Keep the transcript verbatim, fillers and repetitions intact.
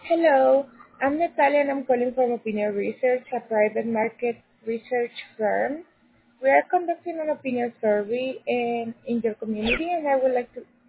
Hello, I'm Natalia and I'm calling from Opinion Research, a private market research firm. We are conducting an opinion survey in, in your community and I would like to